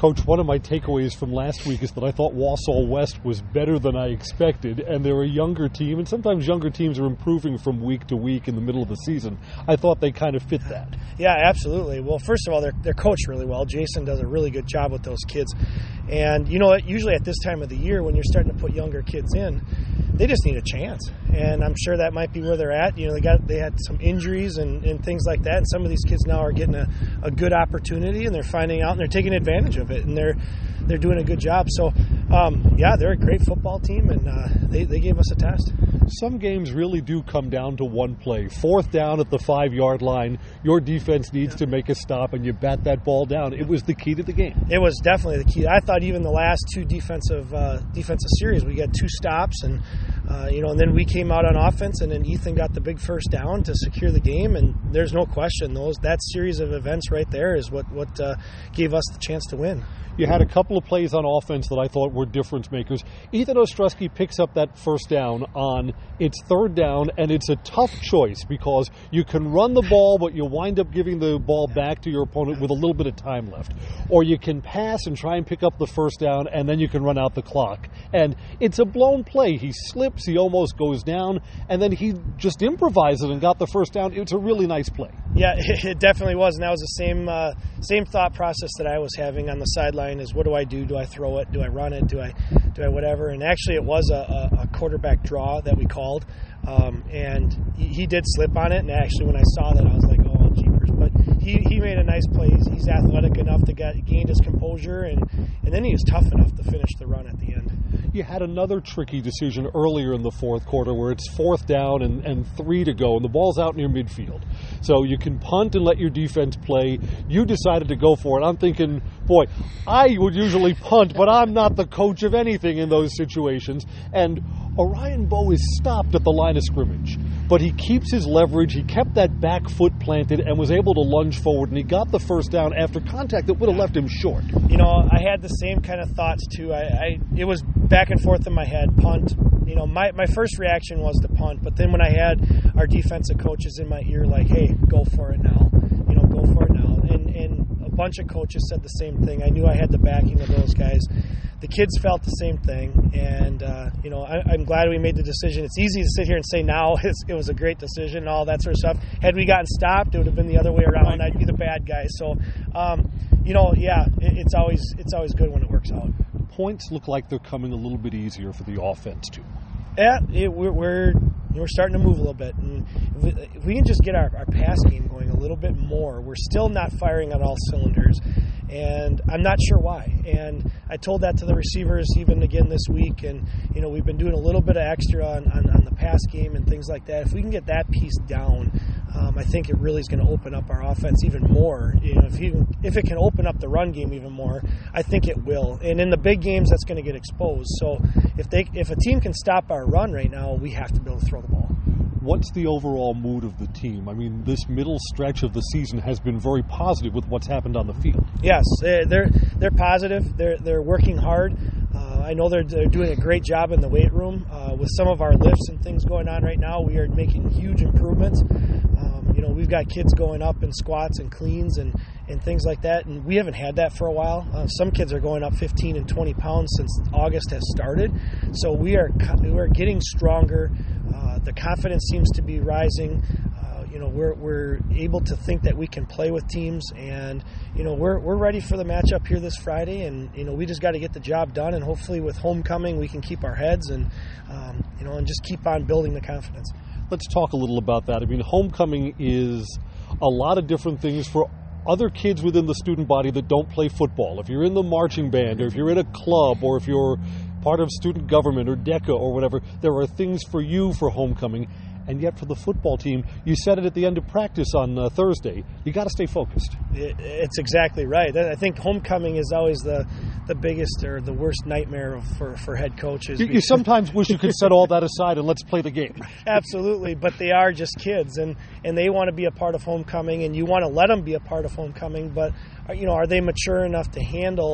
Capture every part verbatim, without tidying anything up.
Coach, one of my takeaways from last week is that I thought Wausau West was better than I expected, and they're a younger team, and sometimes younger teams are improving from week to week in the middle of the season. I thought they kind of fit that. Yeah, absolutely. Well, first of all, they're, they're coached really well. Jason does a really good job with those kids. And, you know, usually at this time of the year when you're starting to put younger kids in, they just need a chance. And I'm sure that might be where they're at. You know, they got they had some injuries and, and things like that. And some of these kids now are getting a, a good opportunity, and they're finding out and they're taking advantage of it. And they're they're doing a good job. So, um, yeah, they're a great football team, and uh, they, they gave us a test. Some games really do come down to one play. Fourth down at the five-yard line, your defense needs to make a stop, and you bat that ball down. It was the key to the game. It was definitely the key. I thought even the last two defensive uh, defensive series, we got two stops, and uh, you know, and then we came out on offense, and then Ethan got the big first down to secure the game. And there's no question, those that series of events right there is what what uh, gave us the chance to win. You had a couple of plays on offense that I thought were difference makers. Ethan Ostrowski picks up that first down on its third down, and it's a tough choice because you can run the ball, but you wind up giving the ball back to your opponent with a little bit of time left. Or you can pass and try and pick up the first down, and then you can run out the clock. And it's a blown play. He slips, he almost goes down, and then he just improvised it and got the first down. It's a really nice play. Yeah, it definitely was, and that was the same uh, same thought process that I was having on the sideline. Is what do I do? Do I throw it? Do I run it? Do I do I whatever? And actually, it was a, a quarterback draw that we called, um, and he, he did slip on it. And actually, when I saw that, I was like, oh, jeepers! But he, he made a nice play. He's, he's athletic enough to get gained his composure, and and then he was tough enough to finish the run at the end. You had another tricky decision earlier in the fourth quarter where it's fourth down and, and three to go, and the ball's out near midfield. So you can punt and let your defense play. You decided to go for it. I'm thinking, boy, I would usually punt, but I'm not the coach of anything in those situations. And Orion Bowe is stopped at the line of scrimmage, but he keeps his leverage. He kept that back foot planted and was able to lunge forward, and he got the first down after contact that would have left him short. You know, I had the same kind of thoughts, too. I, I it was back and forth in my head, punt. You know, my, my first reaction was to punt, but then when I had our defensive coaches in my ear like, hey, go for it now, you know, go for it now. And, and a bunch of coaches said the same thing. I knew I had the backing of those guys. The kids felt the same thing, and, uh, you know, I, I'm glad we made the decision. It's easy to sit here and say now it's, it was a great decision and all that sort of stuff. Had we gotten stopped, it would have been the other way around. I'd be the bad guy. So, um, you know, yeah, it, it's always it's always good when it works out. Points look like they're coming a little bit easier for the offense, too. Yeah, it, we're, we're we're starting to move a little bit. And if we, if we can just get our, our pass game going a little bit more, we're still not firing on all cylinders. And I'm not sure why. And I told that to the receivers even again this week. And, you know, we've been doing a little bit of extra on, on, on the pass game and things like that. If we can get that piece down, um, I think it really is going to open up our offense even more. You know, if, you, if it can open up the run game even more, I think it will. And in the big games, that's going to get exposed. So if they if a team can stop our run right now, we have to be able to throw the ball. What's the overall mood of the team? I mean, this middle stretch of the season has been very positive with what's happened on the field. Yes, they're they're positive. They're they're working hard. Uh, I know they're, they're doing a great job in the weight room uh, with some of our lifts and things going on right now. We are making huge improvements. Um, you know, we've got kids going up in squats and cleans and, and things like that, and we haven't had that for a while. Uh, some kids are going up fifteen and twenty pounds since August has started. So we are we are getting stronger. Uh, the confidence seems to be rising. Uh, you know, we're we're able to think that we can play with teams, and you know, we're we're ready for the matchup here this Friday. And you know, we just got to get the job done. And hopefully, with homecoming, we can keep our heads and um, you know, and just keep on building the confidence. Let's talk a little about that. I mean, homecoming is a lot of different things for other kids within the student body that don't play football. If you're in the marching band, or if you're in a club, or if you're part of student government or DECA or whatever, there are things for you for homecoming. And yet for the football team, you said it at the end of practice on uh, Thursday, you got to stay focused. It, it's exactly right. I think homecoming is always the, the biggest or the worst nightmare for, for head coaches. You, you sometimes wish you could set all that aside and let's play the game. Absolutely, but they are just kids, and, and they want to be a part of homecoming, and you want to let them be a part of homecoming, but you know, are they mature enough to handle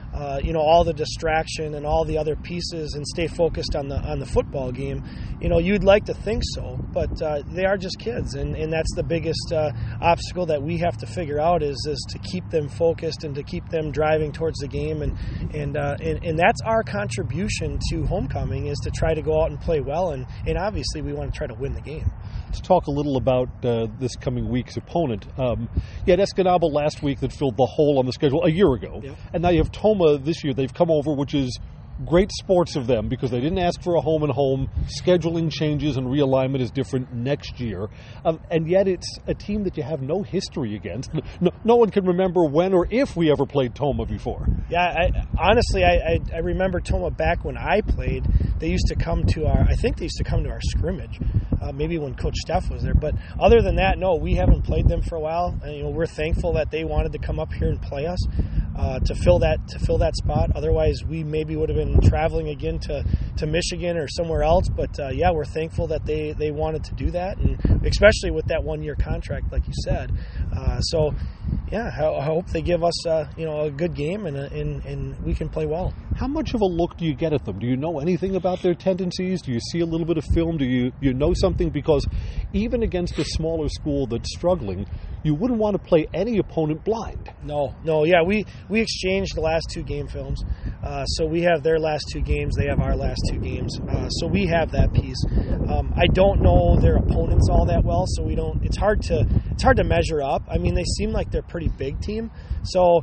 uh, you know, all the distraction and all the other pieces and stay focused on the on the football game. You know, you'd like to think so, but uh, they are just kids, and, and that's the biggest uh, obstacle that we have to figure out is is to keep them focused and to keep them driving towards the game, and and uh, and, and that's our contribution to homecoming, is to try to go out and play well, and, and obviously we want to try to win the game. Let's talk a little about uh, this coming week's opponent. Um, you had Escanaba last week that filled the hole on the schedule a year ago, yep. and now you have Tomah this year. They've come over, which is great sports of them because they didn't ask for a home and home. Scheduling changes and realignment is different next year. Um, and yet it's a team that you have no history against. No, no one can remember when or if we ever played Tomah before. Yeah, I, honestly, I, I, I remember Tomah back when I played. They used to come to our, I think they used to come to our scrimmage, uh, maybe when Coach Steff was there. But other than that, no, we haven't played them for a while. And, you know, we're thankful that they wanted to come up here and play us. Uh, to fill that to fill that spot. Otherwise, we maybe would have been traveling again to, to Michigan or somewhere else. But uh, yeah, we're thankful that they, they wanted to do that, and especially with that one year contract, like you said. Uh, so yeah, I, I hope they give us uh, you know a good game and, a, and and we can play well. How much of a look do you get at them? Do you know anything about their tendencies? Do you see a little bit of film? Do you you know something? Because even against a smaller school that's struggling, you wouldn't want to play any opponent blind. No, no, yeah, we, we exchanged the last two game films. Uh, so we have their last two games, they have our last two games. Uh, so we have that piece. Um, I don't know their opponents all that well, so we don't. It's hard to it's hard to measure up. I mean, they seem like they're a pretty big team. So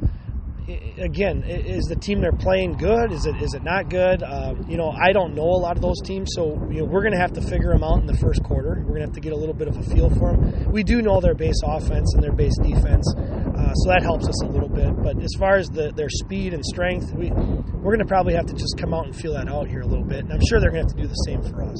again, is the team they're playing good? Is it is it not good? Uh, you know, I don't know a lot of those teams, so you know, we're going to have to figure them out in the first quarter. We're going to have to get a little bit of a feel for them. We do know their base offense and their base defense, uh, so that helps us a little bit. But as far as the, their speed and strength, we we're going to probably have to just come out and feel that out here a little bit. And I'm sure they're going to have to do the same for us.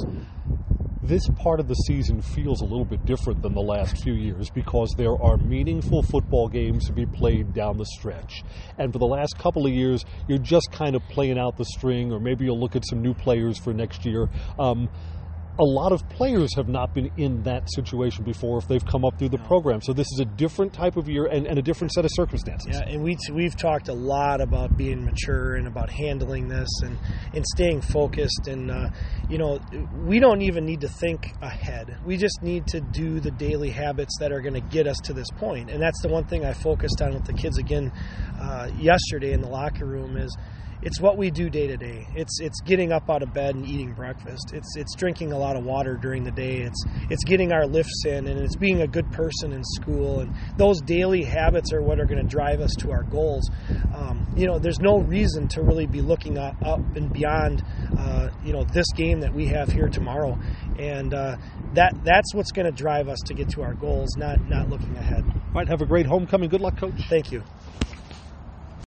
This part of the season feels a little bit different than the last few years because there are meaningful football games to be played down the stretch. And for the last couple of years, you're just kind of playing out the string, or maybe you'll look at some new players for next year. Um, a lot of players have not been in that situation before if they've come up through the program. So this is a different type of year and, and a different set of circumstances. Yeah, and we, we've talked a lot about being mature and about handling this and, and staying focused. And, uh, you know, we don't even need to think ahead. We just need to do the daily habits that are going to get us to this point. And that's the one thing I focused on with the kids again uh, yesterday in the locker room is, it's what we do day to day. It's it's getting up out of bed and eating breakfast. It's it's drinking a lot of water during the day. It's it's getting our lifts in, and it's being a good person in school. And those daily habits are what are going to drive us to our goals. Um, you know, there's no reason to really be looking up, up and beyond, uh, you know, this game that we have here tomorrow. And uh, that that's what's going to drive us to get to our goals, not not looking ahead. All right, have a great homecoming. Good luck, Coach. Thank you.